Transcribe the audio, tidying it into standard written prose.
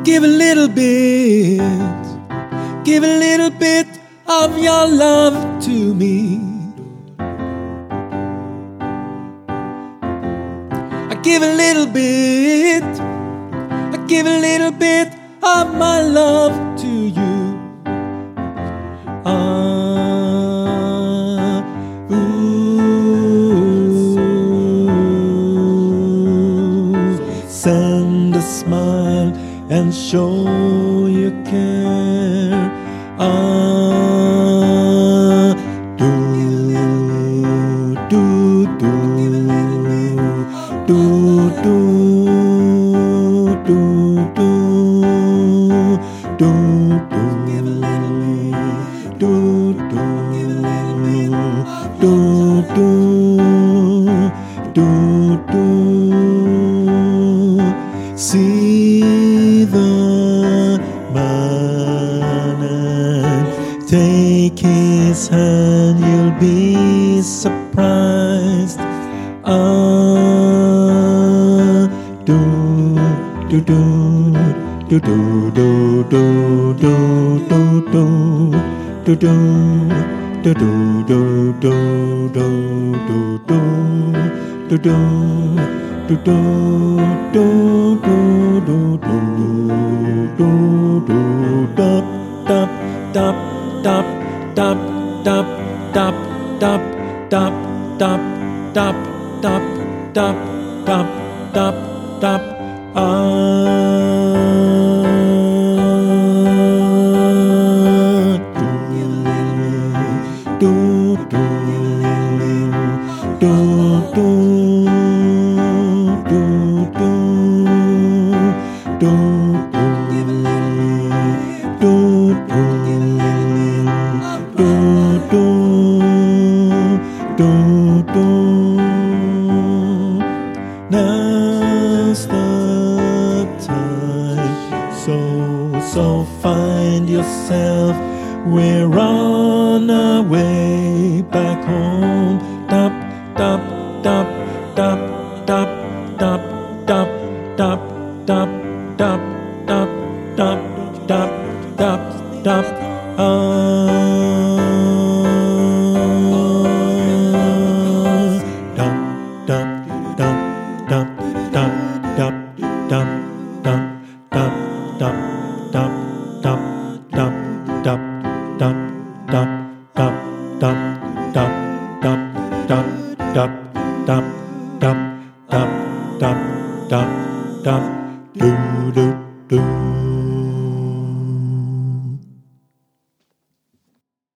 Give a little bit, give a little bit of your love to me. I give a little bit, I give a little bit of my love to you. Send a smile and show you care. Do do do do do do do do do do do. See the man and take his hand, you'll be surprised. Do do do do do do do do do do do do do do do do do do do do. Do do do do do do do do dop dop dop dop dop dop dop dop dop dop dop dop dop dop dop do do do do. Now's the time, so find yourself. We're on our way back home. Dop dop dop dop dop dop dop dop dop dop dop dop dop dop dop. Do do do.